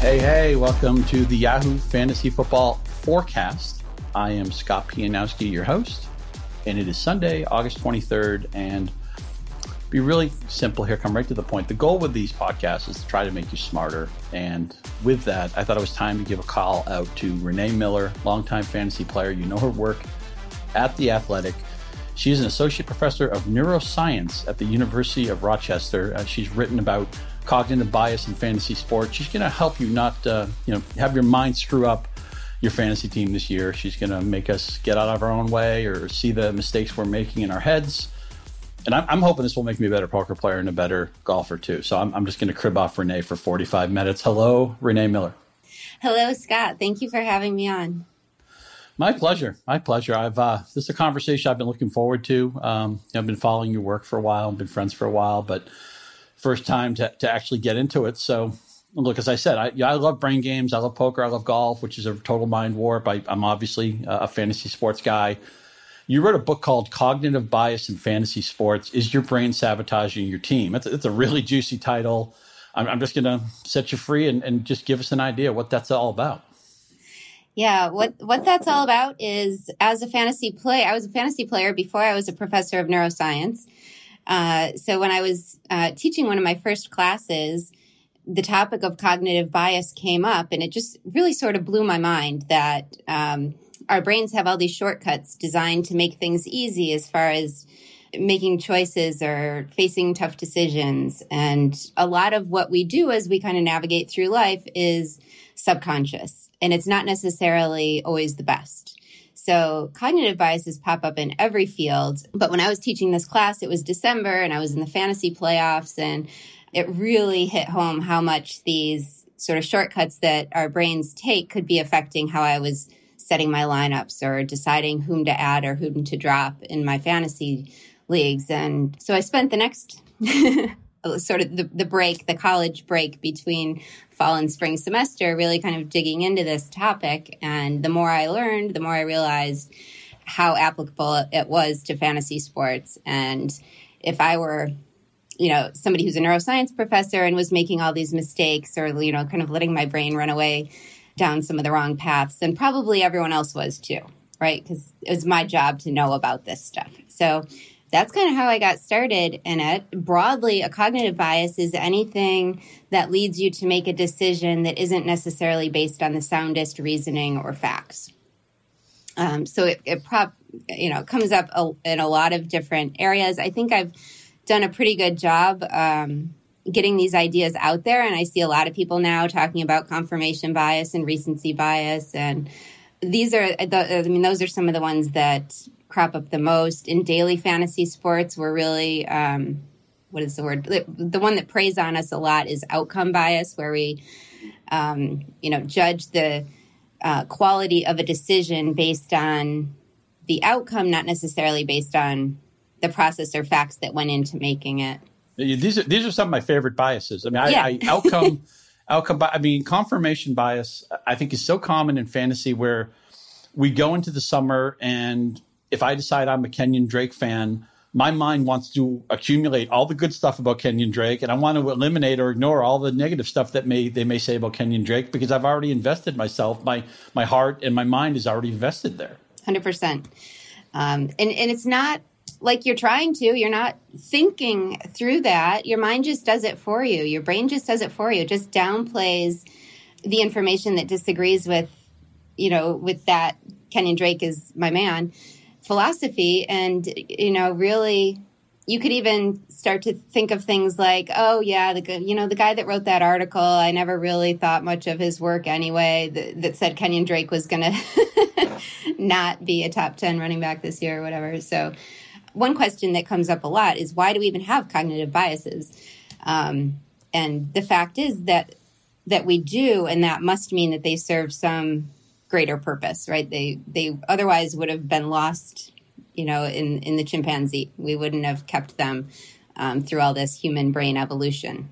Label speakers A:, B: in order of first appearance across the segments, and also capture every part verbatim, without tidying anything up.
A: Hey, hey, welcome to the Yahoo Fantasy Football Forecast. I am Scott Pianowski, your host, and it is Sunday, August twenty-third, and be really simple here, come right to the point. The goal with these podcasts is to try to make you smarter, and with that, I thought it was time to give a call out to Renee Miller, longtime fantasy player. You know her work at The Athletic. She is an associate professor of neuroscience at the University of Rochester. Uh, she's written about cognitive bias in fantasy sports. She's going to help you not, uh, you know, have your mind screw up your fantasy team this year. She's going to make us get out of our own way or see the mistakes we're making in our heads. And I'm, I'm hoping this will make me a better poker player and a better golfer too. So I'm, I'm just going to crib off Renee for forty-five minutes. Hello, Renee Miller.
B: Hello, Scott. Thank you for having me on.
A: My pleasure. My pleasure. I've uh, this is a conversation I've been looking forward to. Um, I've been following your work for a while, been friends for a while, but first time to, to actually get into it. So look, as I said, I, yeah, I love brain games. I love poker. I love golf, which is a total mind warp. I, I'm obviously a fantasy sports guy. You wrote a book called Cognitive Bias in Fantasy Sports. Is Your Brain Sabotaging Your Team? It's, it's a really juicy title. I'm, I'm just going to set you free and, and just give us an idea what that's all about.
B: Yeah, what, what that's all about is, as a fantasy play, I was a fantasy player before I was a professor of neuroscience. Uh, so when I was uh, teaching one of my first classes, the topic of cognitive bias came up, and it just really sort of blew my mind that um, our brains have all these shortcuts designed to make things easy as far as making choices or facing tough decisions. And a lot of what we do as we kind of navigate through life is subconscious, and it's not necessarily always the best. So cognitive biases pop up in every field. But when I was teaching this class, it was December and I was in the fantasy playoffs, and it really hit home how much these sort of shortcuts that our brains take could be affecting how I was setting my lineups or deciding whom to add or whom to drop in my fantasy leagues. And so I spent the next sort of the, the break, the college break between fall and spring semester, really kind of digging into this topic. And the more I learned, the more I realized how applicable it was to fantasy sports. And if I were, you know, somebody who's a neuroscience professor and was making all these mistakes or, you know, kind of letting my brain run away down some of the wrong paths, then probably everyone else was too, right? Because it was my job to know about this stuff. So that's kind of how I got started in it. Broadly, a cognitive bias is anything that leads you to make a decision that isn't necessarily based on the soundest reasoning or facts. Um, so it, it prop, you know, comes up a, in a lot of different areas. I think I've done a pretty good job um, getting these ideas out there, and I see a lot of people now talking about confirmation bias and recency bias, and these are, the, I mean, those are some of the ones that crop up the most. In daily fantasy sports, we're really, um, what is the word? The one that preys on us a lot is outcome bias, where we, um, you know, judge the uh, quality of a decision based on the outcome, not necessarily based on the process or facts that went into making it.
A: These are these are some of my favorite biases. I mean, I,
B: yeah.
A: I outcome, outcome. I mean, confirmation bias, I think, is so common in fantasy, where we go into the summer and if I decide I'm a Kenyon Drake fan, my mind wants to accumulate all the good stuff about Kenyon Drake, and I want to eliminate or ignore all the negative stuff that may they may say about Kenyon Drake, because I've already invested myself. My my heart and my mind is already invested there.
B: one hundred percent. Um, and, and it's not like you're trying to. You're not thinking through that. Your mind just does it for you. Your brain just does it for you. It just downplays the information that disagrees with, you know, with that Kenyon Drake is my man philosophy. And, you know, really, you could even start to think of things like, oh, yeah, the you know, the guy that wrote that article, I never really thought much of his work anyway, that, that said Kenyon Drake was going to not be a top ten running back this year or whatever. So one question that comes up a lot is, why do we even have cognitive biases? Um, and the fact is that that we do, and that must mean that they serve some greater purpose, right? They they otherwise would have been lost, you know, in, in the chimpanzee. We wouldn't have kept them um, through all this human brain evolution.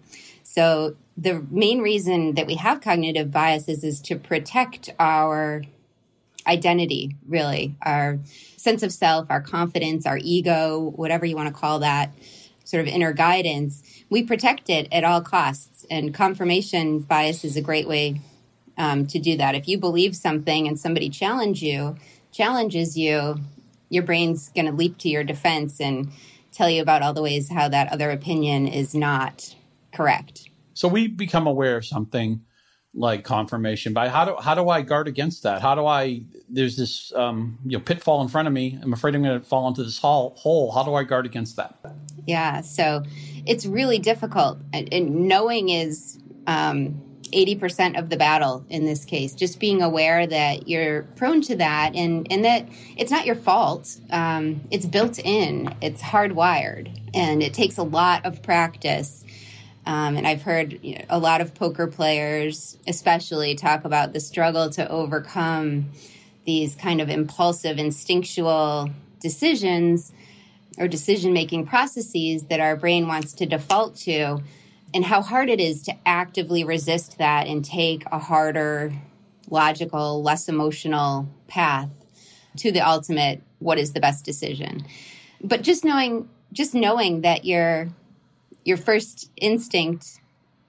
B: So the main reason that we have cognitive biases is to protect our identity, really, our sense of self, our confidence, our ego, whatever you want to call that. sort of inner guidance, we protect it at all costs. And confirmation bias is a great way um, to do that. If you believe something and somebody challenge you, challenges you, your brain's going to leap to your defense and tell you about all the ways how that other opinion is not correct.
A: So we become aware of something like confirmation bias. How do how do I guard against that? How do I? There's this um, you know pitfall in front of me. I'm afraid I'm going to fall into this hole. Hole. How do I guard against that?
B: Yeah, so it's really difficult, and, and knowing is um, eighty percent of the battle in this case. Just being aware that you're prone to that, and and that it's not your fault. Um, it's built in. It's hardwired, and it takes a lot of practice. Um, and I've heard you know, a lot of poker players, especially, talk about the struggle to overcome these kind of impulsive, instinctual decisions or decision-making processes that our brain wants to default to, and how hard it is to actively resist that and take a harder, logical, less emotional path to the ultimate, what is the best decision. But just knowing, just knowing that you're Your first instinct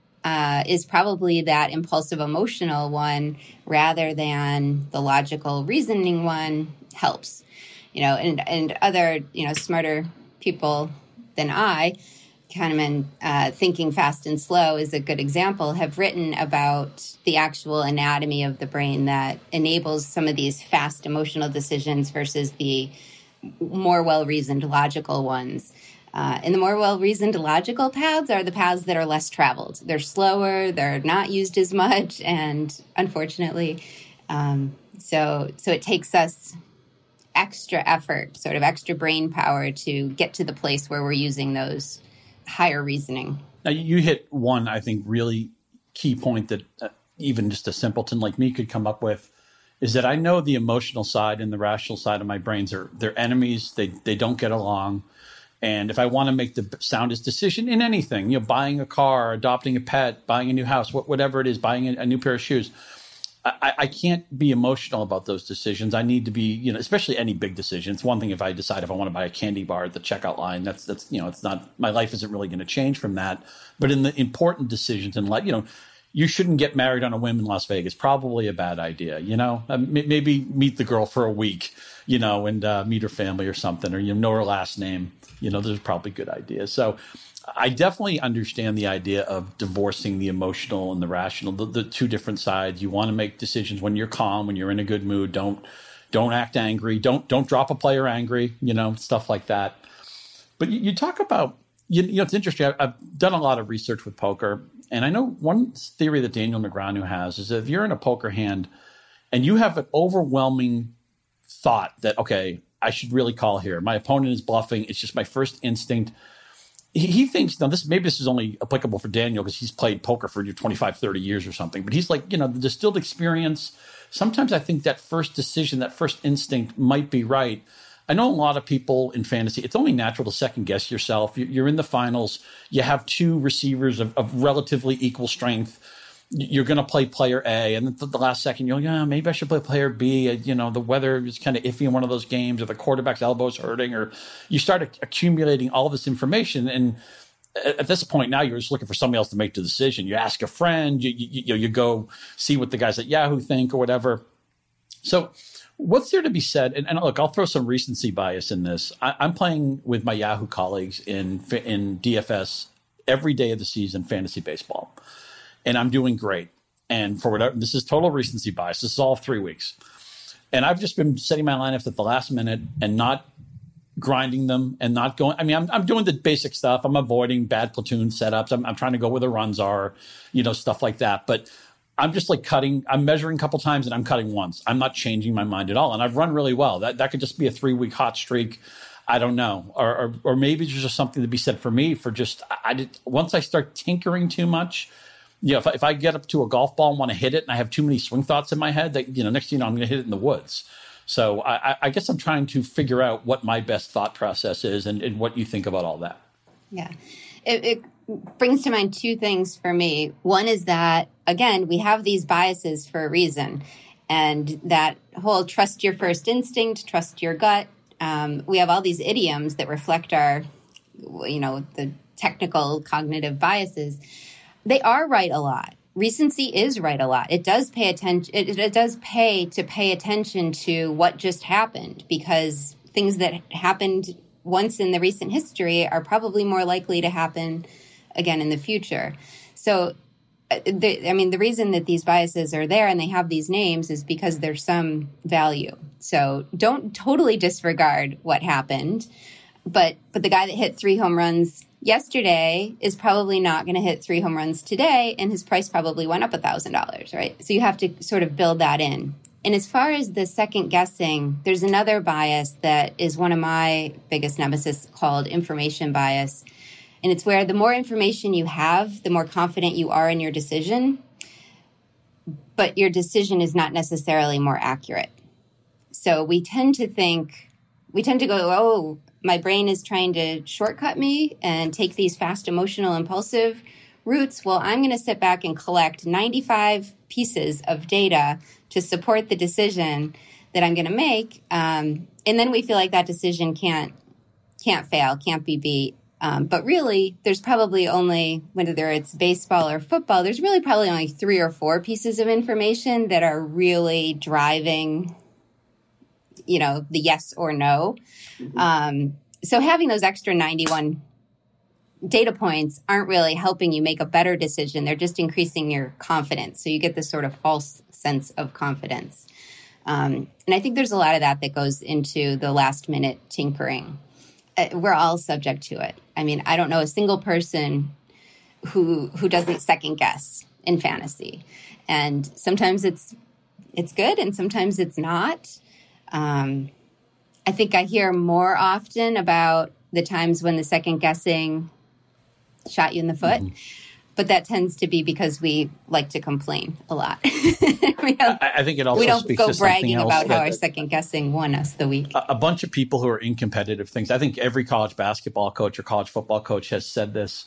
B: uh, is probably that impulsive emotional one rather than the logical reasoning one helps. You know, and, and other, you know, smarter people than I, Kahneman, uh, Thinking Fast and Slow is a good example, have written about the actual anatomy of the brain that enables some of these fast emotional decisions versus the more well-reasoned logical ones. Uh, and the more well-reasoned logical paths are the paths that are less traveled. They're slower, they're not used as much, and unfortunately, um, so so it takes us extra effort, sort of extra brain power to get to the place where we're using those higher reasoning.
A: Now, you hit one, I think, really key point that uh, even just a simpleton like me could come up with, is that I know the emotional side and the rational side of my brains are they're enemies. They they don't get along. And if I want to make the soundest decision in anything, you know, buying a car, adopting a pet, buying a new house, whatever it is, buying a, a new pair of shoes, I, I can't be emotional about those decisions. I need to be, you know, especially any big decision. It's one thing if I decide if I want to buy a candy bar at the checkout line. That's that's you know, it's not, my life isn't really going to change from that. But in the important decisions in life, you know, you shouldn't get married on a whim in Las Vegas. Probably a bad idea. You know, uh, maybe meet the girl for a week, you know, and uh, meet her family or something, or you know her last name. You know, those are probably good ideas. So I definitely understand the idea of divorcing the emotional and the rational, the, the two different sides. You want to make decisions when you're calm, when you're in a good mood. Don't don't act angry. Don't don't drop a player angry. You know, stuff like that. But you, you talk about you, you know, it's interesting. I, I've done a lot of research with poker, and I know one theory that Daniel Negreanu has is that if you're in a poker hand and you have an overwhelming thought that, okay, I should really call here. My opponent is bluffing. It's just my first instinct. He, he thinks, now this maybe this is only applicable for Daniel because he's played poker for twenty-five, thirty years or something. But he's like, you know, the distilled experience. Sometimes I think that first decision, that first instinct might be right. I know a lot of people in fantasy, it's only natural to second guess yourself. You're in the finals. You have two receivers of, of relatively equal strength. You're going to play player A, and then the last second, you're like, oh, maybe I should play player B. You know, the weather is kind of iffy in one of those games, or the quarterback's elbow is hurting, or you start accumulating all this information. And at this point now, you're just looking for somebody else to make the decision. You ask a friend, you, you, you, you go see what the guys at Yahoo think or whatever. So what's there to be said? And, and look, I'll throw some recency bias in this. I, I'm playing with my Yahoo colleagues in in D F S every day of the season, fantasy baseball. And I'm doing great. And for whatever, this is total recency bias. This is all three weeks. And I've just been setting my lineups at the last minute and not grinding them and not going. I mean, I'm, I'm doing the basic stuff. I'm avoiding bad platoon setups. I'm, I'm trying to go where the runs are, you know, stuff like that. But I'm just like cutting. I'm measuring a couple times and I'm cutting once. I'm not changing my mind at all. And I've run really well. That that could just be a three week hot streak. I don't know. Or, or, or maybe there's just something to be said for me for just, I, I did, once I start tinkering too much, you know, if I, if I get up to a golf ball and want to hit it and I have too many swing thoughts in my head, that, you know, next thing you know, I'm going to hit it in the woods. So I, I guess I'm trying to figure out what my best thought process is and, and what you think about all that.
B: Yeah. It, it brings to mind two things for me. One is that, again, we have these biases for a reason. And that whole trust your first instinct, trust your gut. Um, we have all these idioms that reflect our you know, the technical cognitive biases, they are right a lot. Recency is right a lot. It does pay attention. It, it does pay to pay attention to what just happened, because things that happened once in the recent history are probably more likely to happen again in the future. So, the, I mean, the reason that these biases are there and they have these names is because there's some value. So don't totally disregard what happened. But but the guy that hit three home runs yesterday is probably not going to hit three home runs today, and his price probably went up one thousand dollars, right? So you have to sort of build that in. And as far as the second guessing, there's another bias that is one of my biggest nemesis called information bias. And it's where the more information you have, the more confident you are in your decision, but your decision is not necessarily more accurate. So we tend to think, we tend to go, oh, my brain is trying to shortcut me and take these fast, emotional, impulsive routes. Well, I'm going to sit back and collect ninety-five pieces of data to support the decision that I'm going to make. Um, and then we feel like that decision can't can't fail, can't be beat. Um, but really, there's probably only, whether it's baseball or football, there's really probably only three or four pieces of information that are really driving, you know, the yes or no. Mm-hmm. Um, so having those extra ninety-one data points aren't really helping you make a better decision. They're just increasing your confidence. So you get this sort of false sense of confidence. Um, and I think there's a lot of that that goes into the last minute tinkering. Uh, we're all subject to it. I mean, I don't know a single person who who doesn't second guess in fantasy. And sometimes it's it's good and sometimes it's not. Um, I think I hear more often about the times when the second guessing shot you in the foot. Mm-hmm. But that tends to be because we like to complain a lot. we
A: don't, I think it also
B: we don't
A: speaks
B: go
A: to
B: bragging about
A: that,
B: how our second guessing won us the week.
A: A, a bunch of people who are in competitive things. I think every college basketball coach or college football coach has said this,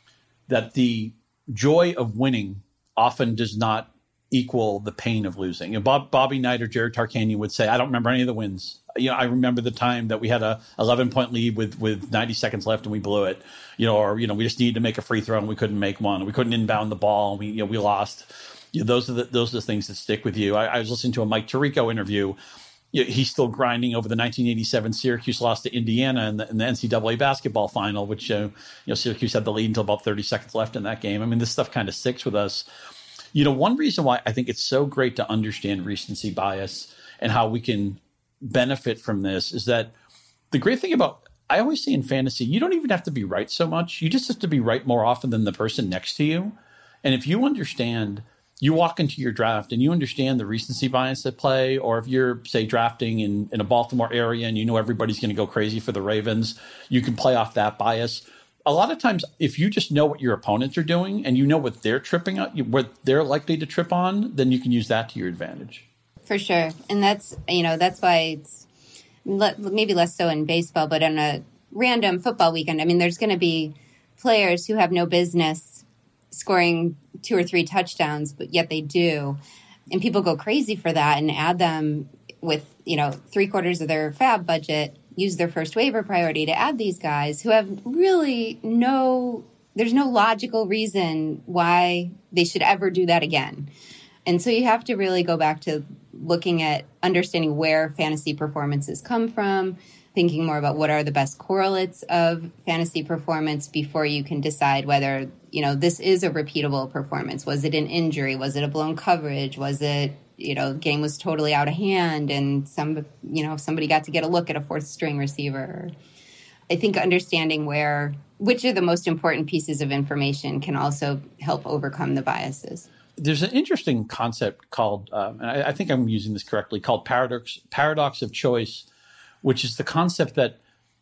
A: that the joy of winning often does not equal the pain of losing. You know, Bob, Bobby Knight or Jared Tarkanian would say, I don't remember any of the wins. You know, I remember the time that we had a eleven point lead with, with ninety seconds left and we blew it, you know, or, you know, we just needed to make a free throw and we couldn't make one. We couldn't inbound the ball and we, you know, we lost. You know, those are the, those are the things that stick with you. I, I was listening to a Mike Tirico interview. You know, he's still grinding over the nineteen eighty-seven Syracuse loss to Indiana in the, in the N C double A basketball final, which, uh, you know, Syracuse had the lead until about thirty seconds left in that game. I mean, this stuff kind of sticks with us. You know, one reason why I think it's so great to understand recency bias and how we can benefit from this is that the great thing about, I always say in fantasy, you don't even have to be right so much. You just have to be right more often than the person next to you. And if you understand, you walk into your draft and you understand the recency bias at play, or if you're, say, drafting in, in a Baltimore area and you know everybody's going to go crazy for the Ravens, you can play off that bias. A lot of times, if you just know what your opponents are doing and you know what they're tripping on, what they're likely to trip on, then you can use that to your advantage.
B: For sure. And that's, you know, that's why it's le- maybe less so in baseball, but on a random football weekend, I mean, there's going to be players who have no business scoring two or three touchdowns, but yet they do. And people go crazy for that and add them with, you know, three quarters of their fab budget, use their first waiver priority to add these guys who have really no, there's no logical reason why they should ever do that again. And so you have to really go back to looking at understanding where fantasy performances come from, thinking more about what are the best correlates of fantasy performance before you can decide whether, you know, this is a repeatable performance. Was it an injury? Was it a blown coverage? Was it, you know, game was totally out of hand and some, you know, somebody got to get a look at a fourth string receiver. I think understanding where, which are the most important pieces of information can also help overcome the biases.
A: There's an interesting concept called, um, and I, I think I'm using this correctly, called paradox paradox of choice, which is the concept that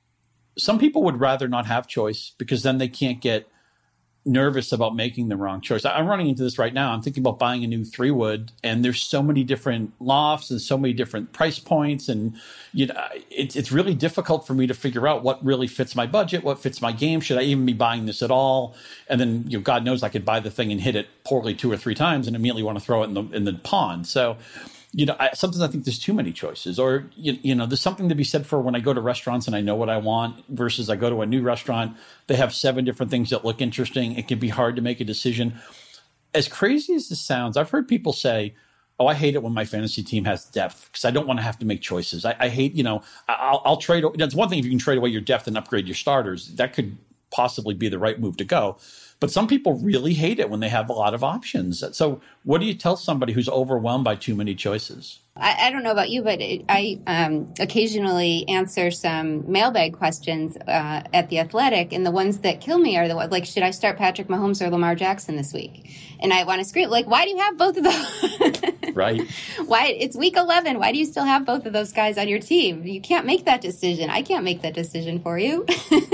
A: some people would rather not have choice because then they can't get nervous about making the wrong choice. I'm running into this right now. I'm thinking about buying a new three wood, and there's so many different lofts and so many different price points, and you know, it's it's really difficult for me to figure out what really fits my budget, what fits my game. Should I even be buying this at all? And then, you know, God knows I could buy the thing and hit it poorly two or three times and immediately want to throw it in the in the pond. So you know, I, sometimes I think there's too many choices, or, you, you know, there's something to be said for when I go to restaurants and I know what I want versus I go to a new restaurant. They have seven different things that look interesting. It can be hard to make a decision. As crazy as this sounds, I've heard people say, oh, I hate it when my fantasy team has depth because I don't want to have to make choices. I, I hate, you know, I'll, I'll trade. That's one thing if you can trade away your depth and upgrade your starters. That could possibly be the right move to go. But some people really hate it when they have a lot of options. So what do you tell somebody who's overwhelmed by too many choices?
B: I, I don't know about you, but it, I um, occasionally answer some mailbag questions uh, at The Athletic, and the ones that kill me are the ones like, should I start Patrick Mahomes or Lamar Jackson this week? And I want to scream, like, why do you have both of those?
A: Right.
B: Why? It's week eleven. Why do you still have both of those guys on your team? You can't make that decision. I can't make that decision for you.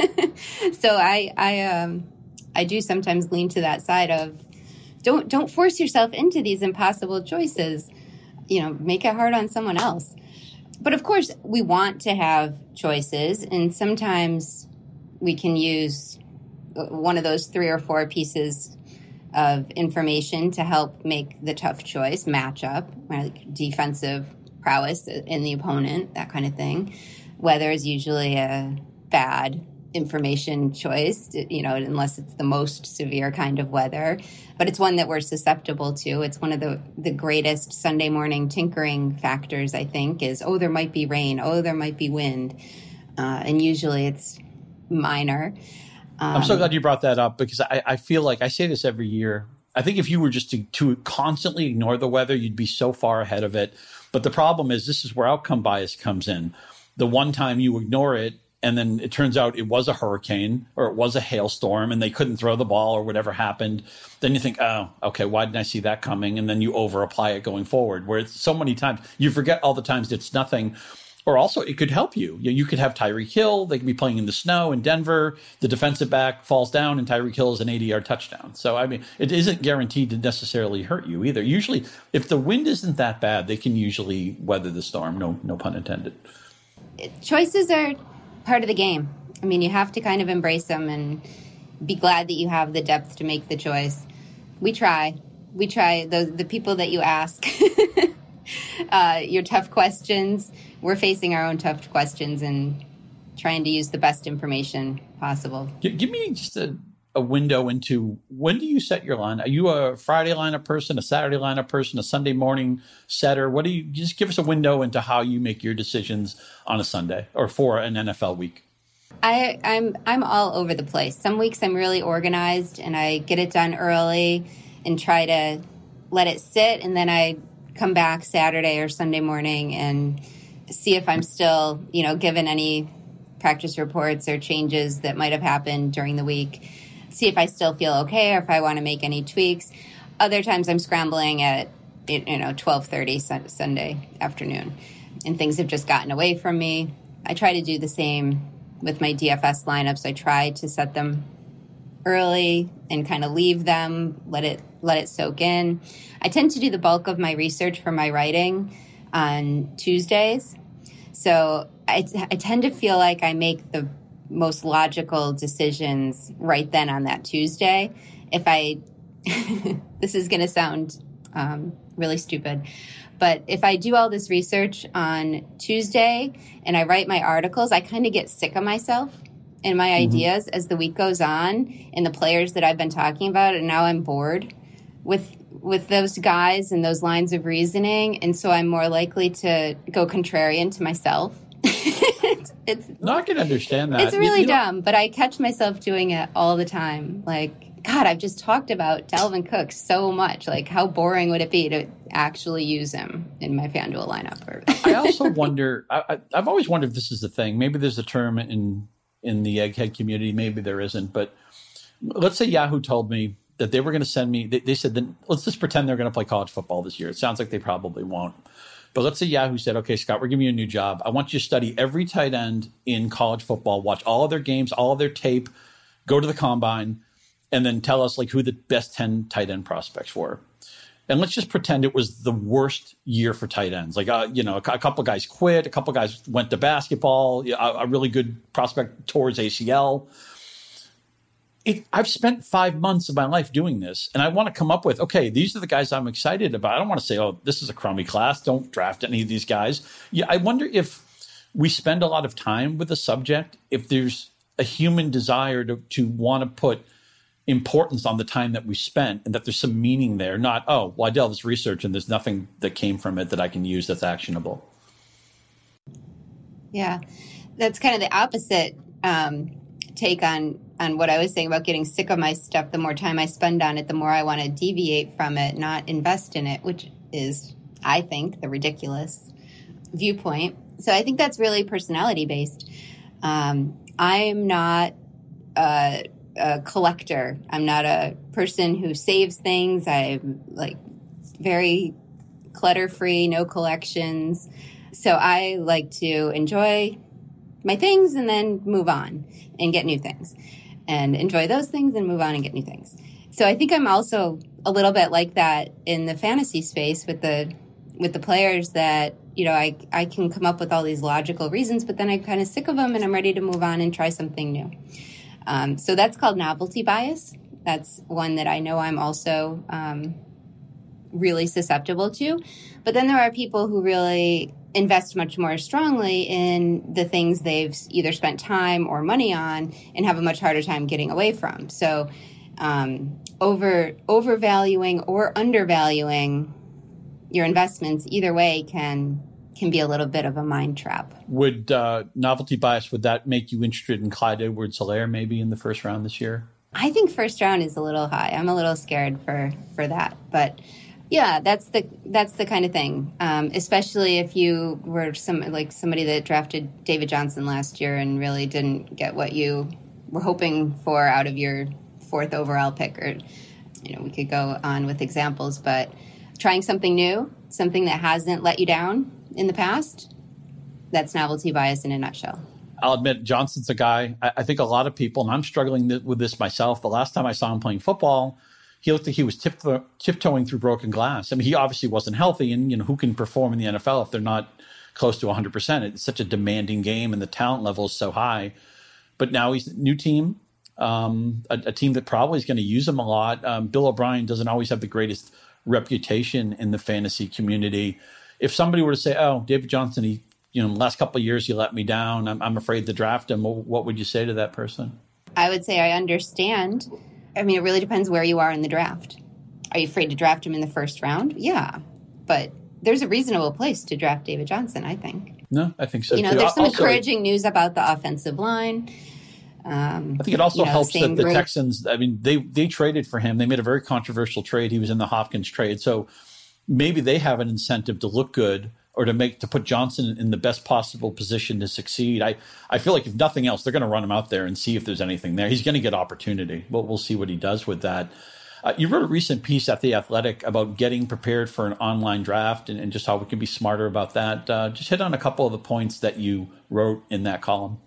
B: So I, I, um, I do sometimes lean to that side of don't don't force yourself into these impossible choices. You know, make it hard on someone else. But of course, we want to have choices, and sometimes we can use one of those three or four pieces of information to help make the tough choice match up, like defensive prowess in the opponent, that kind of thing. Weather is usually a bad information choice, you know, unless it's the most severe kind of weather, but it's one that we're susceptible to. It's one of the, the greatest Sunday morning tinkering factors, I think, is, oh, there might be rain. Oh, there might be wind. Uh, and usually it's minor. Um,
A: I'm so glad you brought that up because I, I feel like I say this every year. I think if you were just to, to constantly ignore the weather, you'd be so far ahead of it. But the problem is this is where outcome bias comes in. The one time you ignore it, and then it turns out it was a hurricane or it was a hailstorm and they couldn't throw the ball or whatever happened. Then you think, oh, okay, why didn't I see that coming? And then you over apply it going forward, where it's so many times you forget all the times it's nothing. Or also it could help you. You could have Tyreek Hill. They could be playing in the snow in Denver. The defensive back falls down and Tyreek Hill is an eighty-yard touchdown. So, I mean, it isn't guaranteed to necessarily hurt you either. Usually, if the wind isn't that bad, they can usually weather the storm. No, no pun intended.
B: Choices are part of the game. I mean, you have to kind of embrace them and be glad that you have the depth to make the choice. We try. We try. The, the people that you ask uh, your tough questions, we're facing our own tough questions and trying to use the best information possible.
A: Give me just a, a window into when do you set your line? Are you a Friday lineup person, a Saturday lineup person, a Sunday morning setter? What do you just give us a window into how you make your decisions on a Sunday or for an N F L week?
B: I, I'm I'm all over the place. Some weeks I'm really organized and I get it done early and try to let it sit, and then I come back Saturday or Sunday morning and see if I'm still, you know, given any practice reports or changes that might have happened during the week. See if I still feel okay or if I want to make any tweaks. Other times I'm scrambling at, you know, twelve thirty Sunday afternoon and things have just gotten away from me. I try to do the same with my D F S lineups. I try to set them early and kind of leave them, let it let it soak in. I tend to do the bulk of my research for my writing on Tuesdays. So I, I tend to feel like I make the most logical decisions right then on that Tuesday. If I, this is going to sound um, really stupid, but if I do all this research on Tuesday and I write my articles, I kind of get sick of myself and my mm-hmm. ideas as the week goes on and the players that I've been talking about. And now I'm bored with with those guys and those lines of reasoning. And so I'm more likely to go contrarian to myself. it's, it's
A: no, I can understand that.
B: It's really
A: you, you
B: dumb, but I catch myself doing it all the time. Like, God, I've just talked about Dalvin Cook so much. Like, how boring would it be to actually use him in my FanDuel lineup?
A: I also wonder, I, I, I've always wondered if this is the thing. Maybe there's a term in, in the egghead community. Maybe there isn't. But let's say Yahoo told me that they were going to send me, they, they said, then let's just pretend they're going to play college football this year. It sounds like they probably won't. But let's say Yahoo said, okay, Scott, we're giving you a new job. I want you to study every tight end in college football, watch all of their games, all of their tape, go to the combine, and then tell us like who the best ten tight end prospects were. And let's just pretend it was the worst year for tight ends. Like, uh, you know, a, a couple guys quit, a couple guys went to basketball, a, a really good prospect towards A C L. it, I've spent five months of my life doing this, and I want to come up with, okay, these are the guys I'm excited about. I don't want to say, oh, this is a crummy class. Don't draft any of these guys. Yeah, I wonder if we spend a lot of time with a subject, if there's a human desire to, to want to put importance on the time that we spent and that there's some meaning there, not, oh, well, I did all this research and there's nothing that came from it that I can use that's actionable.
B: Yeah, that's kind of the opposite um, take on, on what I was saying about getting sick of my stuff. The more time I spend on it, the more I want to deviate from it, not invest in it, which is, I think, the ridiculous viewpoint. So I think that's really personality based. Um, I'm not a, a collector. I'm not a person who saves things. I'm like very clutter free, no collections. So I like to enjoy my things and then move on and get new things, and enjoy those things and move on and get new things. So I think I'm also a little bit like that in the fantasy space with the with the players that, you know, I, I can come up with all these logical reasons, but then I'm kind of sick of them and I'm ready to move on and try something new. Um, so that's called novelty bias. That's one that I know I'm also um, really susceptible to. But then there are people who really invest much more strongly in the things they've either spent time or money on and have a much harder time getting away from. So um, over overvaluing or undervaluing your investments, either way, can can be a little bit of a mind trap.
A: Would uh, novelty bias, would that make you interested in Clyde Edwards-Helaire maybe in the first round this year?
B: I think first round is a little high. I'm a little scared for, for that. But yeah, that's the that's the kind of thing. Um, especially if you were some like somebody that drafted David Johnson last year and really didn't get what you were hoping for out of your fourth overall pick. Or, you know, we could go on with examples, but trying something new, something that hasn't let you down in the past, that's novelty bias in a nutshell.
A: I'll admit, Johnson's a guy, I, I think a lot of people, and I'm struggling th- with this myself, the last time I saw him playing football, he looked like he was tip- tiptoeing through broken glass. I mean, he obviously wasn't healthy, and you know, who can perform in the N F L if they're not close to one hundred percent? It's such a demanding game, and the talent level is so high. But now he's a new team, um, a, a team that probably is going to use him a lot. Um, Bill O'Brien doesn't always have the greatest reputation in the fantasy community. If somebody were to say, oh, David Johnson, he, you know, the last couple of years, he let me down, I'm, I'm afraid to draft him, what would you say to that person?
B: I would say I understand. I mean, it really depends where you are in the draft. Are you afraid to draft him in the first round? Yeah. But there's a reasonable place to draft David Johnson, I think.
A: No, I think so.
B: You know,
A: too.
B: there's some
A: also,
B: encouraging news about the offensive line. Um,
A: I think it also
B: you know,
A: helps that the
B: group.
A: Texans, I mean, they they traded for him. They made a very controversial trade. He was in the Hopkins trade. So maybe they have an incentive to look good or to make to put Johnson in the best possible position to succeed. I, I feel like if nothing else, they're going to run him out there and see if there's anything there. He's going to get opportunity. We'll, we'll see what he does with that. Uh, you wrote a recent piece at The Athletic about getting prepared for an online draft and, and just how we can be smarter about that. Uh, just hit on a couple of the points that you wrote in that column.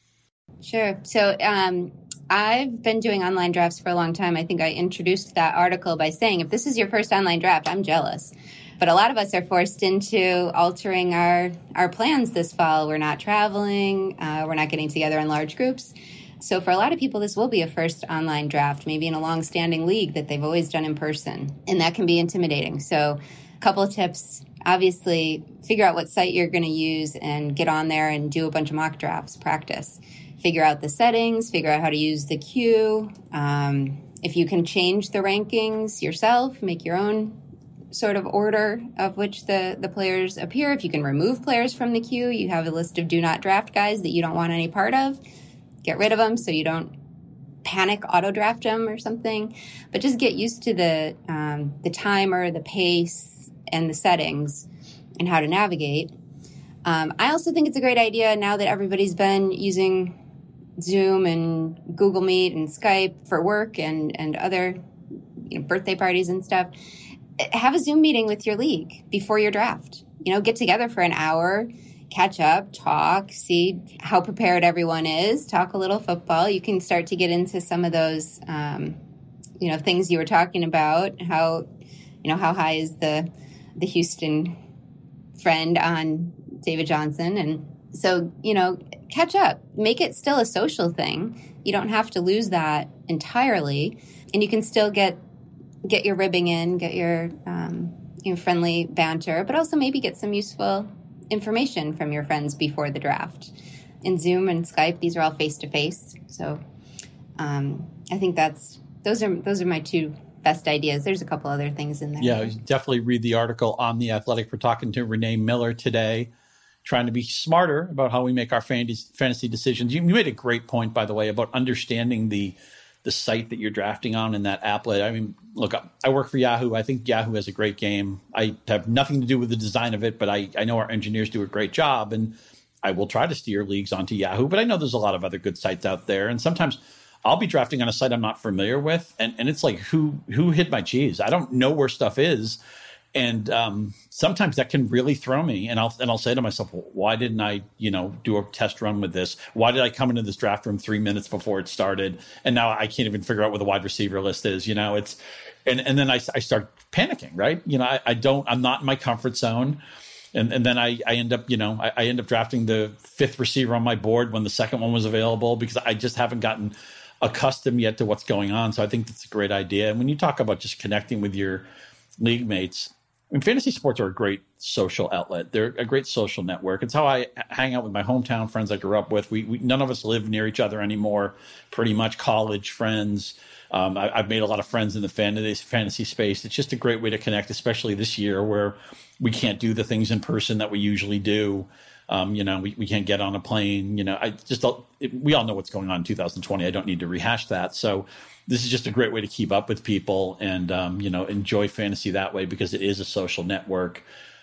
B: Sure. So um, I've been doing online drafts for a long time. I think I introduced that article by saying, if this is your first online draft, I'm jealous. But a lot of us are forced into altering our, our plans this fall. We're not traveling. Uh, we're not getting together in large groups. So for a lot of people, this will be a first online draft, maybe in a long-standing league that they've always done in person. And that can be intimidating. So a couple of tips. Obviously, figure out what site you're going to use and get on there and do a bunch of mock drafts, practice. Figure out the settings, figure out how to use the queue. Um, if you can change the rankings yourself, make your own sort of order of which the, the players appear. If you can remove players from the queue, you have a list of do not draft guys that you don't want any part of. Get rid of them so you don't panic auto draft them or something. But just get used to the um, the timer, the pace, and the settings and how to navigate. Um, I also think it's a great idea now that everybody's been using Zoom and Google Meet and Skype for work and, and other you know, birthday parties and stuff. Have a Zoom meeting with your league before your draft. You know, get together for an hour, catch up, talk, see how prepared everyone is, talk a little football. You can start to get into some of those, um, you know, things you were talking about. How, you know, how high is the the Houston friend on David Johnson? And so, you know, catch up. Make it still a social thing. You don't have to lose that entirely, and you can still get get your ribbing in, get your um, you know, friendly banter, but also maybe get some useful information from your friends before the draft. In Zoom and Skype, these are all face to face, so um, I think that's those are those are my two best ideas. There's a couple other things in there.
A: Yeah, definitely read the article on The Athletic. We're talking to Renee Miller today, trying to be smarter about how we make our fantasy decisions. You made a great point, by the way, about understanding the the site that you're drafting on in that applet. I mean, look, I work for Yahoo. I think Yahoo has a great game. I have nothing to do with the design of it, but I, I know our engineers do a great job, and I will try to steer leagues onto Yahoo. But I know there's a lot of other good sites out there, and sometimes I'll be drafting on a site I'm not familiar with, and, and it's like, who who hit my cheese? I don't know where stuff is. And um, sometimes that can really throw me. And I'll and I'll say to myself, well, why didn't I, you know, do a test run with this? Why did I come into this draft room three minutes before it started? And now I can't even figure out what the wide receiver list is. You know, it's and and then I, I start panicking, right? You know, I, I don't I'm not in my comfort zone. And and then I, I end up, you know, I, I end up drafting the fifth receiver on my board when the second one was available because I just haven't gotten accustomed yet to what's going on. So I think that's a great idea. And when you talk about just connecting with your league mates, I mean, fantasy sports are a great social outlet. They're a great social network. It's how I hang out with my hometown friends I grew up with. We, we none of us live near each other anymore, pretty much college friends. Um, I, I've made a lot of friends in the fantasy, fantasy space. It's just a great way to connect, especially this year where we can't do the things in person that we usually do. Um, you know, we, we can't get on a plane. You know, I just it, we all know what's going on in two thousand twenty. I don't need to rehash that. So this is just a great way to keep up with people and, um, you know, enjoy fantasy that way because it is a social network.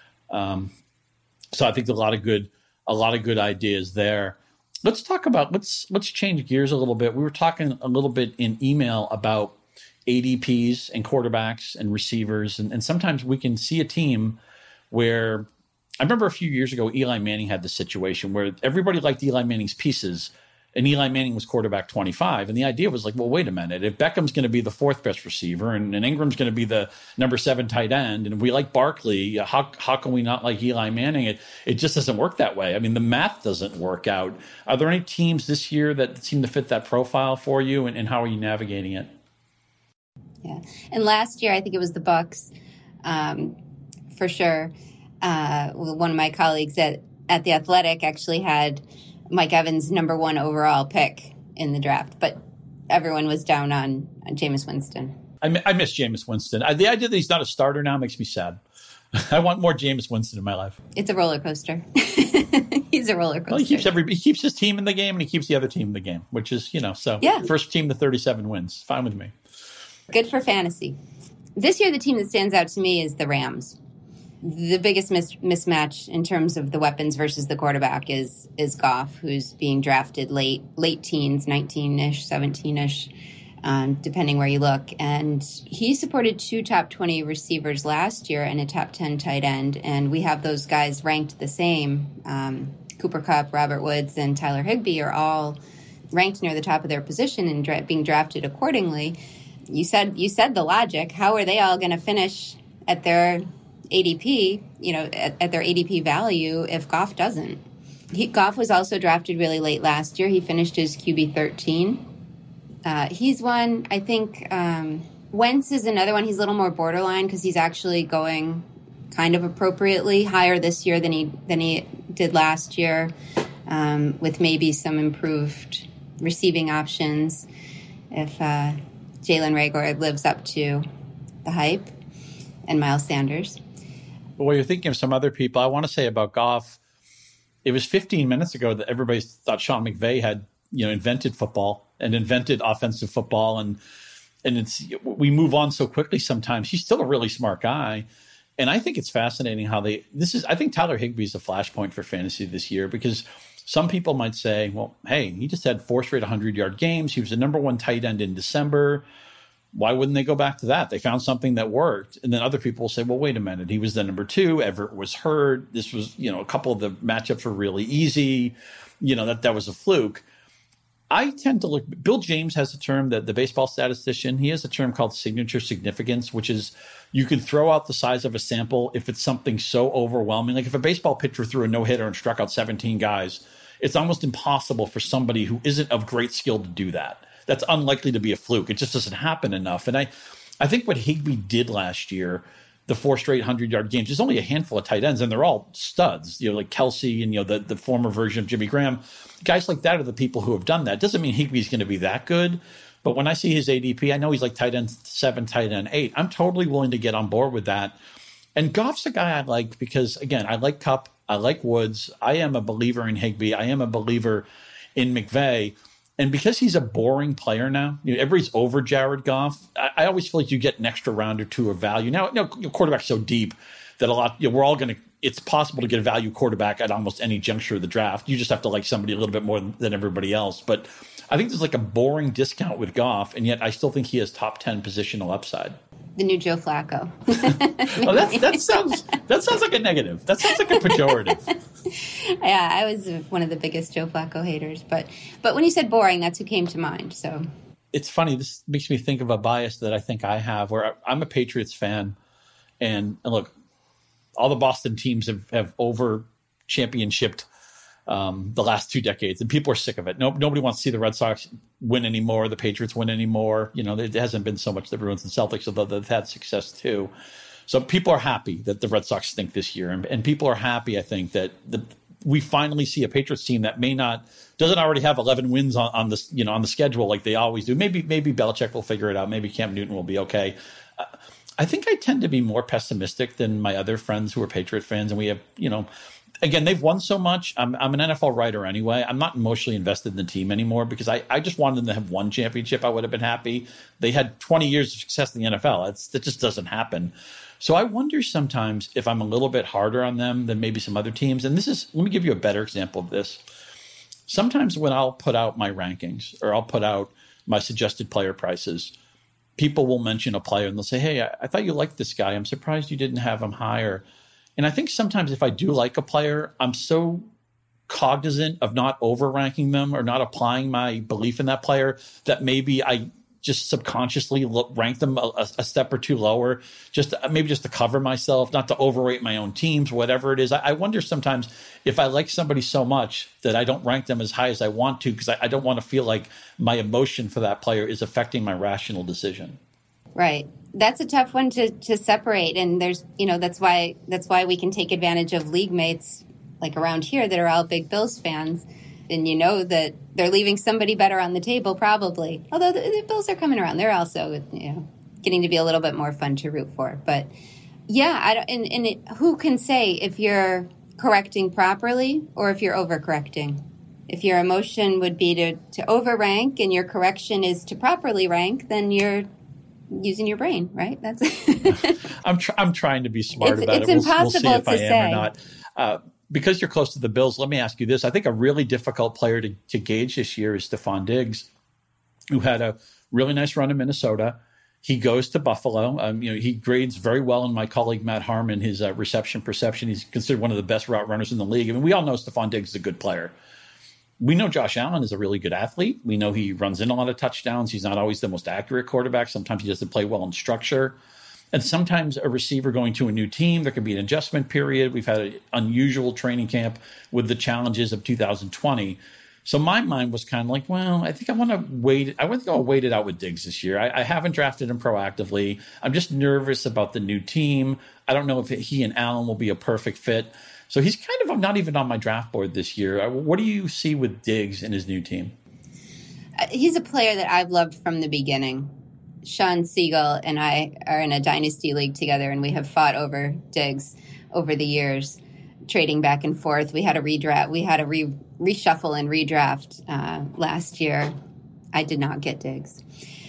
A: Um, so I think there's a lot of good, a lot of good ideas there. Let's talk about, let's, let's change gears a little bit. We were talking a little bit in email about A D Ps and quarterbacks and receivers. And, and sometimes we can see a team where I remember a few years ago, Eli Manning had this situation where everybody liked Eli Manning's pieces. And Eli Manning was quarterback twenty-five. And the idea was like, well, wait a minute. If Beckham's going to be the fourth best receiver and, and Ingram's going to be the number seven tight end, and if we like Barkley, how how can we not like Eli Manning? It it just doesn't work that way. I mean, the math doesn't work out. Are there any teams this year that seem to fit that profile for you, and, and how are you navigating it?
B: Yeah. And last year, I think it was the Bucs, um, for sure. Uh, one of my colleagues at, at The Athletic actually had Mike Evans' number one overall pick in the draft, but everyone was down on, on Jameis Winston.
A: I, I miss Jameis Winston. I, the idea that he's not a starter now makes me sad. I want more Jameis Winston in my life.
B: It's a roller coaster. He's a roller coaster.
A: Well, he keeps every he keeps his team in the game and he keeps the other team in the game, which is, you know, so
B: yeah.
A: First team to thirty-seven wins. Fine with me.
B: Good for fantasy. This year, the team that stands out to me is the Rams. The biggest mis- mismatch in terms of the weapons versus the quarterback is is Goff, who's being drafted late, late teens, nineteen-ish, seventeen-ish, um, depending where you look. And he supported two top twenty receivers last year and a top ten tight end. And we have those guys ranked the same. Um, Cooper Kupp, Robert Woods, and Tyler Higbee are all ranked near the top of their position and dra- being drafted accordingly. You said you said the logic. How are they all going to finish at their A D P, you know, at, at their A D P value if Goff doesn't? He, Goff was also drafted really late last year. He finished his Q B thirteen. Uh, he's one, I think, um, Wentz is another one. He's a little more borderline because he's actually going kind of appropriately higher this year than he than he did last year, um, with maybe some improved receiving options if uh, Jalen Reagor lives up to the hype, and Miles Sanders.
A: Well, you're thinking of some other people. I want to say about Goff, it was fifteen minutes ago that everybody thought Sean McVay had, you know, invented football and invented offensive football. And and it's we move on so quickly sometimes. He's still a really smart guy. And I think it's fascinating how they – this is – I think Tyler Higbee is a flashpoint for fantasy this year because some people might say, well, hey, he just had four straight hundred-yard games. He was the number one tight end in December. Why wouldn't they go back to that? They found something that worked. And then other people will say, well, wait a minute. He was the number two. Everett was hurt. This was, you know, a couple of the matchups were really easy. You know, that, that was a fluke. I tend to look, Bill James has a term that the baseball statistician, he has a term called signature significance, which is you can throw out the size of a sample if it's something so overwhelming. Like if a baseball pitcher threw a no-hitter and struck out seventeen guys, it's almost impossible for somebody who isn't of great skill to do that. That's unlikely to be a fluke. It just doesn't happen enough. And I, I think what Higbee did last year, the four straight hundred-yard games, there's only a handful of tight ends, and they're all studs, you know, like Kelsey and, you know, the, the former version of Jimmy Graham. Guys like that are the people who have done that. Doesn't mean Higbee's going to be that good, but when I see his A D P, I know he's like tight end seven, tight end eight. I'm totally willing to get on board with that. And Goff's a guy I like because, again, I like Kupp, I like Woods. I am a believer in Higbee. I am a believer in McVay. And because he's a boring player now, you know, everybody's over Jared Goff. I, I always feel like you get an extra round or two of value. Now, you know, your quarterback's so deep that a lot, you know, we're all going to, it's possible to get a value quarterback at almost any juncture of the draft. You just have to like somebody a little bit more than everybody else. But I think there's like a boring discount with Goff, and yet I still think he has top ten positional upside.
B: The new Joe Flacco.
A: Oh, that's, that sounds that sounds like a negative. That sounds like a pejorative.
B: Yeah, I was one of the biggest Joe Flacco haters, but but when you said boring, that's who came to mind. So
A: it's funny. This makes me think of a bias that I think I have, where I'm a Patriots fan, and, and look, all the Boston teams have, have over championshiped um, the last two decades, and people are sick of it. No, nobody wants to see the Red Sox win anymore, the Patriots win anymore. You know, it hasn't been so much the Bruins and Celtics, although they've had success too. So people are happy that the Red Sox stink this year, and, and people are happy, I think, that the, we finally see a Patriots team that may not doesn't already have eleven wins on, on the you know on the schedule like they always do. Maybe maybe Belichick will figure it out. Maybe Cam Newton will be okay. Uh, I think I tend to be more pessimistic than my other friends who are Patriot fans, and we have you know. Again, they've won so much. I'm, I'm an N F L writer anyway. I'm not emotionally invested in the team anymore because I, I just wanted them to have one championship. I would have been happy. They had twenty years of success in the N F L. It's, that just doesn't happen. So I wonder sometimes if I'm a little bit harder on them than maybe some other teams. And this is, let me give you a better example of this. Sometimes when I'll put out my rankings or I'll put out my suggested player prices, people will mention a player and they'll say, hey, I, I thought you liked this guy. I'm surprised you didn't have him higher. And I think sometimes if I do like a player, I'm so cognizant of not over-ranking them or not applying my belief in that player that maybe I just subconsciously look, rank them a, a step or two lower, just to, maybe just to cover myself, not to overrate my own teams, whatever it is. I, I wonder sometimes if I like somebody so much that I don't rank them as high as I want to because I, I don't want to feel like my emotion for that player is affecting my rational decision.
B: Right. That's a tough one to, to separate. And there's, you know, that's why that's why we can take advantage of league mates like around here that are all big Bills fans. And you know that they're leaving somebody better on the table probably. Although the, the Bills are coming around. They're also, you know, getting to be a little bit more fun to root for. But yeah, I don't, and, and it, who can say if you're correcting properly or if you're overcorrecting? If your emotion would be to, to overrank and your correction is to properly rank, then you're using your brain, right? That's
A: I'm tr- I'm trying to be smart
B: it's,
A: about
B: it's
A: it. We'll,
B: impossible
A: we'll see if
B: to
A: I
B: say.
A: am or not. Uh, because you're close to the Bills, let me ask you this. I think a really difficult player to, to gauge this year is Stephon Diggs, who had a really nice run in Minnesota. He goes to Buffalo. Um, you know, he grades very well in my colleague Matt Harmon, his uh, reception perception. He's considered one of the best route runners in the league. I mean, we all know Stephon Diggs is a good player. We know Josh Allen is a really good athlete. We know he runs in a lot of touchdowns. He's not always the most accurate quarterback. Sometimes he doesn't play well in structure. And sometimes a receiver going to a new team, there can be an adjustment period. We've had an unusual training camp with the challenges of two thousand twenty. So my mind was kind of like, well, I think I want to wait. I want to go wait it out with Diggs this year. I, I haven't drafted him proactively. I'm just nervous about the new team. I don't know if he and Allen will be a perfect fit. So he's kind of not even on my draft board this year. What do you see with Diggs and his new team?
B: He's a player that I've loved from the beginning. Sean Siegel and I are in a dynasty league together, and we have fought over Diggs over the years, trading back and forth. We had a redraft. We had a re- reshuffle and redraft uh, last year. I did not get Diggs.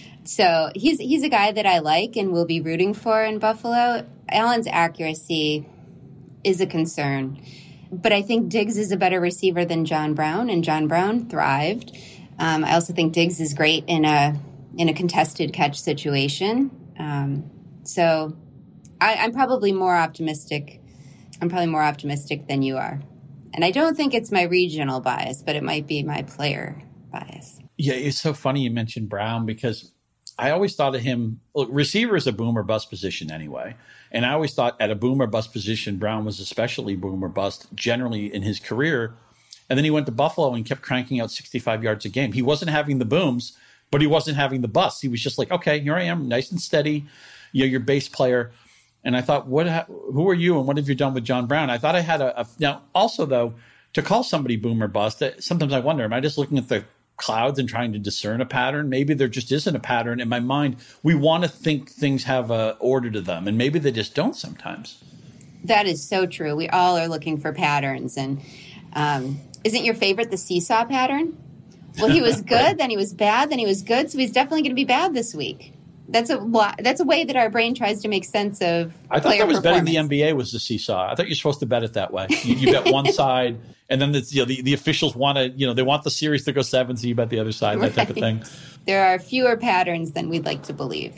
B: So he's he's a guy that I like and will be rooting for in Buffalo. Allen's accuracy is a concern. But I think Diggs is a better receiver than John Brown, and John Brown thrived. Um, I also think Diggs is great in a in a contested catch situation. Um, so I, I'm probably more optimistic. I'm probably more optimistic than you are. And I don't think it's my regional bias, but it might be my player bias.
A: Yeah, it's so funny you mentioned Brown because I always thought of him, look, receiver is a boom or bust position anyway. And I always thought at a boom or bust position, Brown was especially boom or bust generally in his career. And then he went to Buffalo and kept cranking out sixty-five yards a game. He wasn't having the booms, but he wasn't having the busts. He was just like, okay, here I am, nice and steady. You know, your bass player. And I thought, what? Who are you and what have you done with John Brown? I thought I had a, a – now, also, though, to call somebody boom or bust, sometimes I wonder, am I just looking at the clouds and trying to discern a pattern? Maybe there just isn't a pattern. In my mind, we want to think things have a order to them, and maybe they just don't sometimes.
B: That is so true. We all are looking for patterns. And um, isn't your favorite the seesaw pattern? Well, he was good, right. Then he was bad, then he was good, so he's definitely going to be bad this week. That's a that's a way that our brain tries to make sense of
A: I thought that was betting the N B A was the seesaw. I thought you're supposed to bet it that way. You, you bet one side, and then the, you know, the, the officials want to, you know, they want the series to go seven, so you bet the other side, that right. type of thing.
B: There are fewer patterns than we'd like to believe.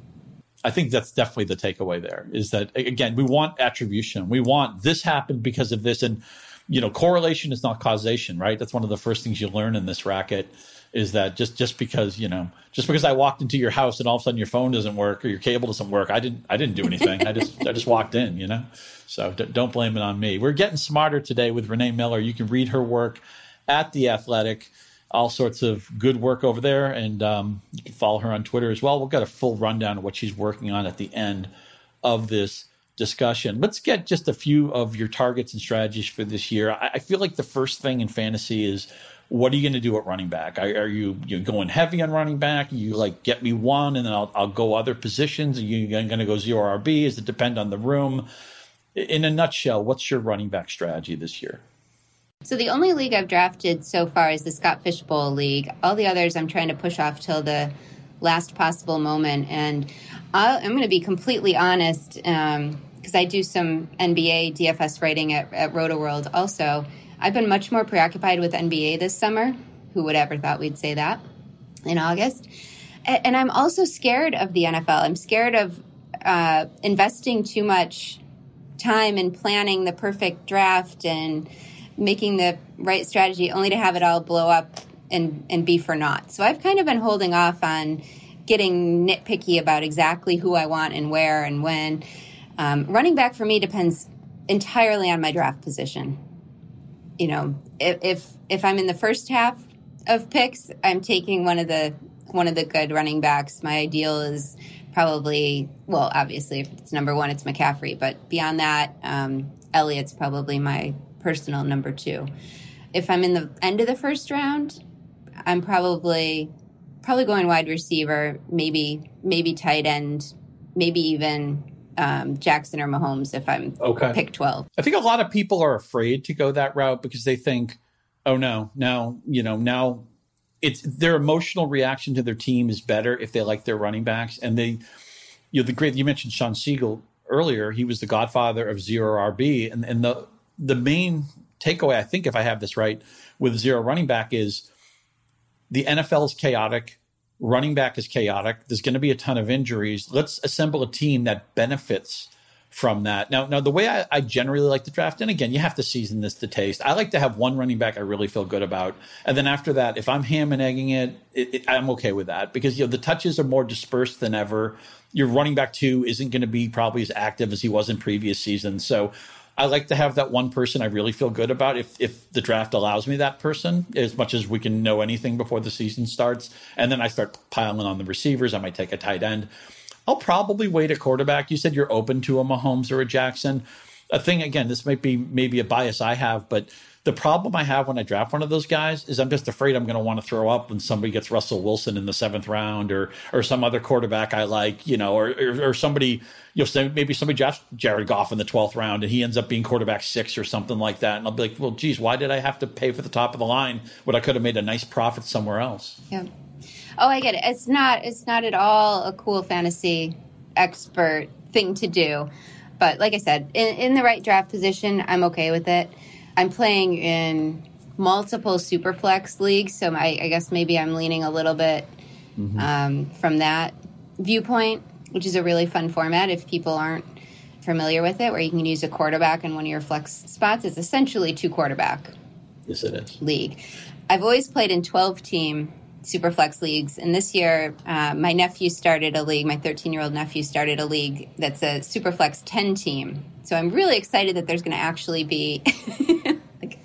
A: I think that's definitely the takeaway there, is that, again, we want attribution. We want this happened because of this. And, you know, correlation is not causation, right? That's one of the first things you learn in this racket, is that just, just because, you know, just because I walked into your house and all of a sudden your phone doesn't work or your cable doesn't work, I didn't, I didn't do anything. I just, I just walked in, you know? So d- don't blame it on me. We're getting smarter today with Renee Miller. You can read her work at The Athletic, all sorts of good work over there. And um, you can follow her on Twitter as well. We'll get a full rundown of what she's working on at the end of this discussion. Let's get just a few of your targets and strategies for this year. I, I feel like the first thing in fantasy is, what are you going to do at running back? Are, are you you going heavy on running back? Are you like, get me one and then I'll, I'll go other positions? Are you going to go zero R B? Does it depend on the room? In a nutshell, what's your running back strategy this year?
B: So the only league I've drafted so far is the Scott Fish Bowl League. All the others I'm trying to push off till the last possible moment. And I'll, I'm going to be completely honest, because um, I do some N B A D F S writing at, at Roto-World also. I've been much more preoccupied with N B A this summer. Who would ever thought we'd say that in August? And, and I'm also scared of the N F L. I'm scared of uh, investing too much time in planning the perfect draft and making the right strategy only to have it all blow up and, and be for naught. So I've kind of been holding off on getting nitpicky about exactly who I want and where and when. Um, running back for me depends entirely on my draft position. You know, if, if if I'm in the first half of picks, I'm taking one of the one of the good running backs. My ideal is probably, well, obviously, if it's number one, it's McCaffrey. But beyond that, um, Elliott's probably my personal number two. If I'm in the end of the first round, I'm probably probably going wide receiver, maybe maybe tight end, maybe even Um, Jackson or Mahomes if I'm okay. pick twelve.
A: I think a lot of people are afraid to go that route because they think, oh no, now, you know, now it's their emotional reaction to their team is better if they like their running backs. And they, you know, the great, you mentioned Sean Siegel earlier, he was the godfather of zero R B. And, and the, the main takeaway, I think, if I have this right, with zero running back is the N F L is chaotic. Running back is chaotic. There's going to be a ton of injuries. Let's assemble a team that benefits from that. Now, now the way I, I generally like to draft, and again, you have to season this to taste. I like to have one running back I really feel good about. And then after that, if I'm ham and egging it, it, it I'm okay with that because, you know, the touches are more dispersed than ever. Your running back two isn't going to be probably as active as he was in previous seasons. So I like to have that one person I really feel good about if if the draft allows me that person, as much as we can know anything before the season starts. And then I start piling on the receivers. I might take a tight end. I'll probably wait a quarterback. You said you're open to a Mahomes or a Jackson. A thing, again, this might be maybe a bias I have, but the problem I have when I draft one of those guys is I'm just afraid I'm going to want to throw up when somebody gets Russell Wilson in the seventh round or or some other quarterback I like, you know, or or, or somebody, you know, maybe somebody drafts Jared Goff in the twelfth round and he ends up being quarterback six or something like that. And I'll be like, well, geez, why did I have to pay for the top of the line when I could have made a nice profit somewhere else?
B: Yeah. Oh, I get it. It's not, it's not at all a cool fantasy expert thing to do. But like I said, in, in the right draft position, I'm okay with it. I'm playing in multiple Superflex leagues, so I, I guess maybe I'm leaning a little bit mm-hmm. um, from that viewpoint, which is a really fun format if people aren't familiar with it, where you can use a quarterback in one of your flex spots. It's essentially two quarterback
A: yes, it is.
B: league. I've always played in twelve-team Superflex leagues, and this year uh, my nephew started a league, my thirteen-year-old nephew started a league that's a Superflex ten-team. So I'm really excited that there's going to actually be like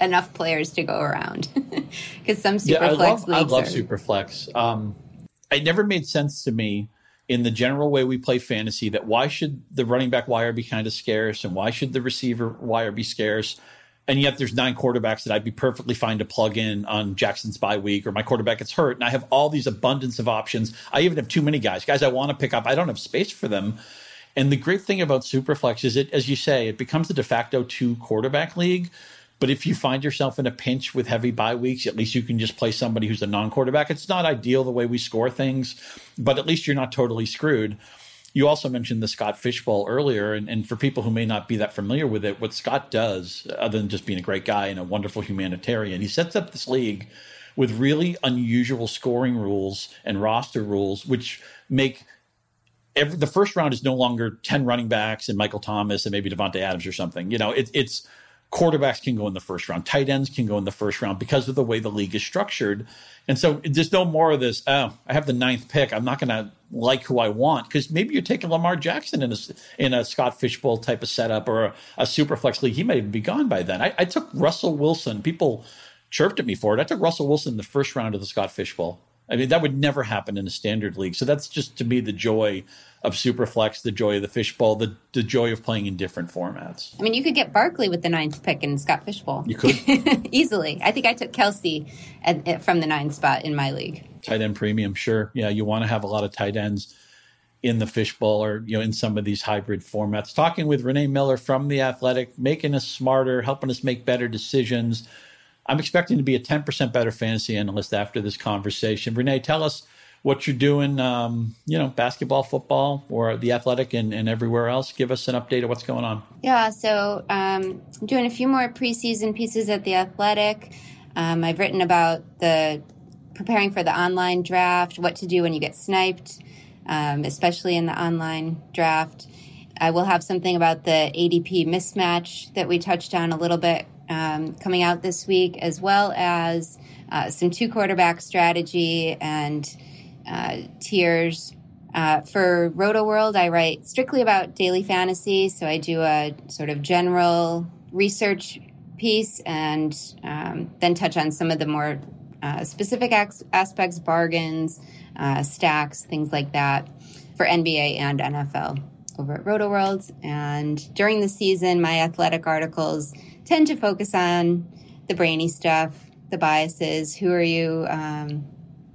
B: enough players to go around because some Superflex
A: yeah, I love,
B: leagues
A: I love
B: are...
A: Superflex. Um, it never made sense to me in the general way we play fantasy that why should the running back wire be kind of scarce and why should the receiver wire be scarce? And yet there's nine quarterbacks that I'd be perfectly fine to plug in on Jackson's bye week, or my quarterback gets hurt. And I have all these abundance of options. I even have too many guys, guys I want to pick up. I don't have space for them. And the great thing about Superflex is it, as you say, it becomes the de facto two quarterback league. But if you find yourself in a pinch with heavy bye weeks, at least you can just play somebody who's a non-quarterback. It's not ideal the way we score things, but at least you're not totally screwed. You also mentioned the Scott Fishbowl earlier, and, and for people who may not be that familiar with it, what Scott does, other than just being a great guy and a wonderful humanitarian, he sets up this league with really unusual scoring rules and roster rules, which make every, the first round is no longer ten running backs and Michael Thomas and maybe Devontae Adams or something. You know, it, it's quarterbacks can go in the first round, tight ends can go in the first round because of the way the league is structured. And so there's no more of this, oh, I have the ninth pick, I'm not going to like who I want, because maybe you're taking Lamar Jackson in a, in a Scott Fishbowl type of setup or a, a Superflex league. He may be gone by then. I, I took Russell Wilson. People chirped at me for it. I took Russell Wilson in the first round of the Scott Fishbowl. I mean, that would never happen in a standard league. So that's just, to me, the joy of Superflex, the joy of the Fishbowl, the, the joy of playing in different formats.
B: I mean, you could get Barkley with the ninth pick in Scott Fishbowl.
A: You could.
B: Easily. I think I took Kelsey at, at, from the ninth spot in my league.
A: Tight end premium, sure. Yeah, you want to have a lot of tight ends in the Fishbowl or, you know, in some of these hybrid formats. Talking with Renee Miller from The Athletic, making us smarter, helping us make better decisions. I'm expecting to be a ten percent better fantasy analyst after this conversation. Renee, tell us what you're doing, um, you know, basketball, football, or The Athletic and, and everywhere else. Give us an update of what's going on.
B: Yeah, so um, I'm doing a few more preseason pieces at The Athletic. Um, I've written about the preparing for the online draft, what to do when you get sniped, um, especially in the online draft. I will have something about the A D P mismatch that we touched on a little bit um, coming out this week, as well as uh, some two quarterback strategy and uh, tiers. Uh, for Roto World, I write strictly about daily fantasy. So I do a sort of general research piece and um, then touch on some of the more uh, specific ac- aspects, bargains, uh, stacks, things like that for N B A and N F L over at Roto World. And during the season, my athletic articles tend to focus on the brainy stuff, the biases. Who are you, um,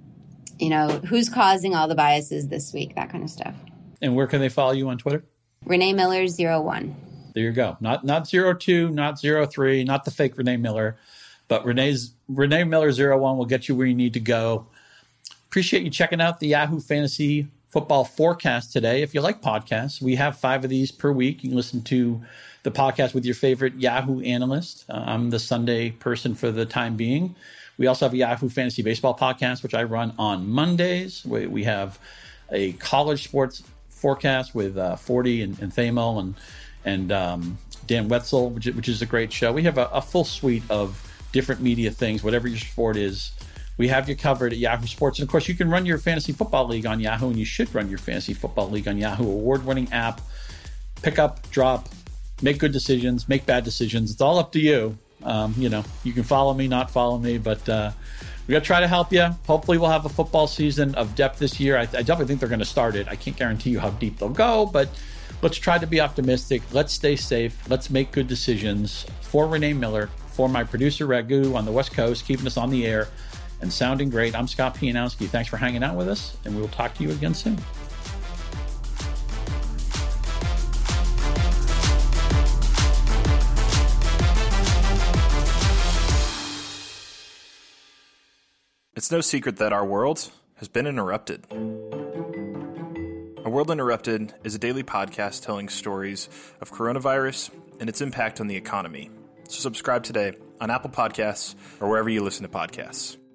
B: you know, who's causing all the biases this week, that kind of stuff.
A: And where can they follow you on Twitter?
B: Renee Miller zero one.
A: There you go. Not not zero two, not zero three, not the fake Renee Miller, but Renee's Renee Miller zero one will get you where you need to go. Appreciate you checking out the Yahoo Fantasy Football Forecast today. If you like podcasts, we have five of these per week. You can listen to the podcast with your favorite Yahoo analyst. Uh, I'm the Sunday person for the time being. We also have a Yahoo Fantasy Baseball podcast, which I run on Mondays. We, we have a college sports forecast with uh, forty and, and Thamel and and um, Dan Wetzel, which, which is a great show. We have a, a full suite of different media things, whatever your sport is. We have you covered at Yahoo Sports. And, of course, you can run your fantasy football league on Yahoo, and you should run your fantasy football league on Yahoo. Award-winning app. Pick up, drop, make good decisions, make bad decisions. It's all up to you. Um, you know, you can follow me, not follow me, but uh, we're going to try to help you. Hopefully we'll have a football season of depth this year. I, I definitely think they're going to start it. I can't guarantee you how deep they'll go, but let's try to be optimistic. Let's stay safe. Let's make good decisions. For Renee Miller, for my producer, Raghu, on the West Coast, keeping us on the air and sounding great, I'm Scott Pianowski. Thanks for hanging out with us, and we will talk to you again soon.
C: It's no secret that our world has been interrupted. A World Interrupted is a daily podcast telling stories of coronavirus and its impact on the economy. So subscribe today on Apple Podcasts or wherever you listen to podcasts.